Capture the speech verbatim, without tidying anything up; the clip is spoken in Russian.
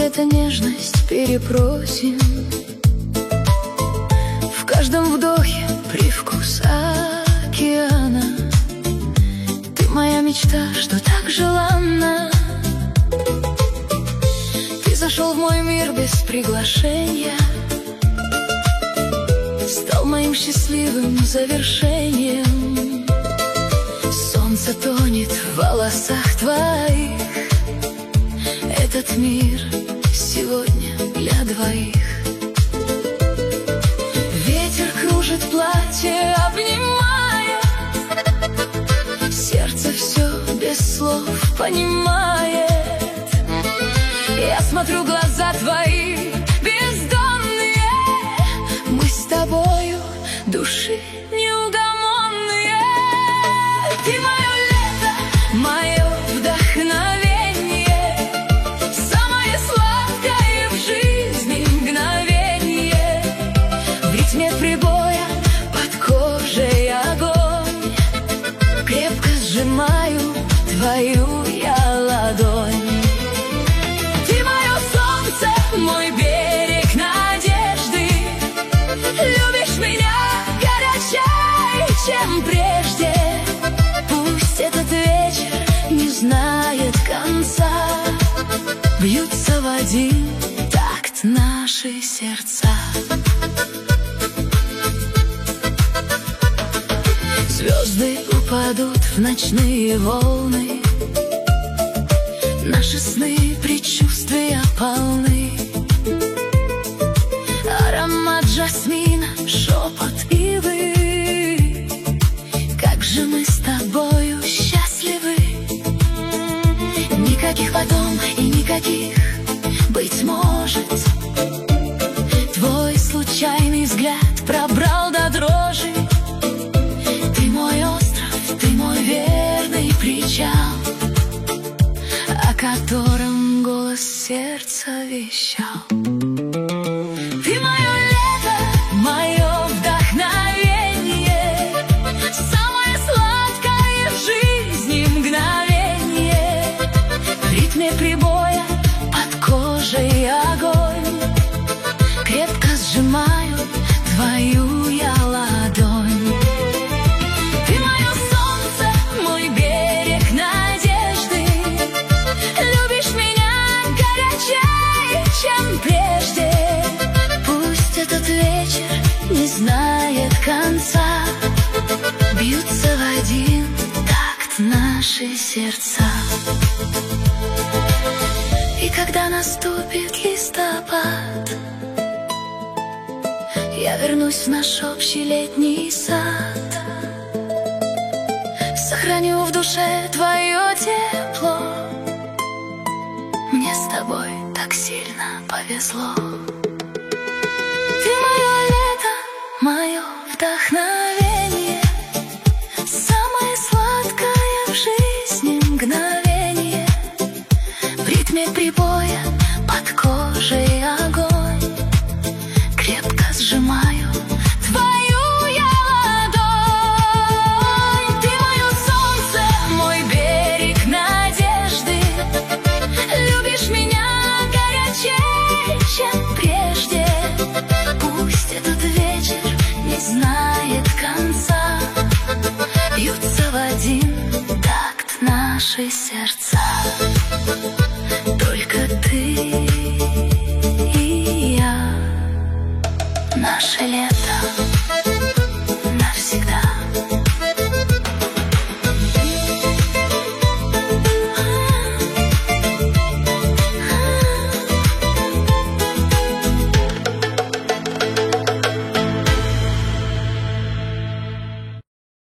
это нежность перепросим. В каждом вдохе привкус океана. Ты моя мечта, что так желанна. Ты зашел в мой мир без приглашения, стал моим счастливым завершением. Солнце тонет в волосах твоих. Этот мир сегодня для двоих. Ветер кружит платье, обнимает. Сердце все без слов понимает. Я смотрю в глаза твои бездонные. Мы с тобою души неугомонные. Ты мое лето, мое вдохновение, самое сладкое в жизни мгновение. В ритме прибоя под кожей огонь. Крепко сжимаю твою я ладонь. Мой берег надежды. Любишь меня горячей, чем прежде. Пусть этот вечер не знает конца. Бьются в один такт наши сердца. Звезды упадут в ночные волны. Наши сны предчувствия полны. Аромат жасмина, шепот ивы. Как же мы с тобою счастливы. Никаких потом и никаких, быть может. Твой случайный взгляд пробрал до дрожи. Ты мой остров, ты мой верный причал, о котором голос сердца вещал. Ты мое лето, мое вдохновение, самое сладкое в жизни мгновение. В ритме прибоя под кожей огонь. Крепко сжимаю твою я ладонь. Ты мое солнце, мой берег надежды. Любишь меня горячей, чем прежде. Пусть этот вечер не знает конца. Бьются в один такт наши сердца. И когда наступит листопад, я вернусь в наш общий летний сад. Сохраню в душе твое тепло. Мне с тобой так сильно повезло. Ты мое лето, мое вдохновение, самое сладкое в жизни мгновение. В ритме прибоя под кожей огонь. Крепко сжимаю твою я ладонь. Ты мое солнце, мой берег надежды. Любишь меня горячей, чем прежде. Пусть этот вечер не знает конца. Бьются в один такт наши сердца.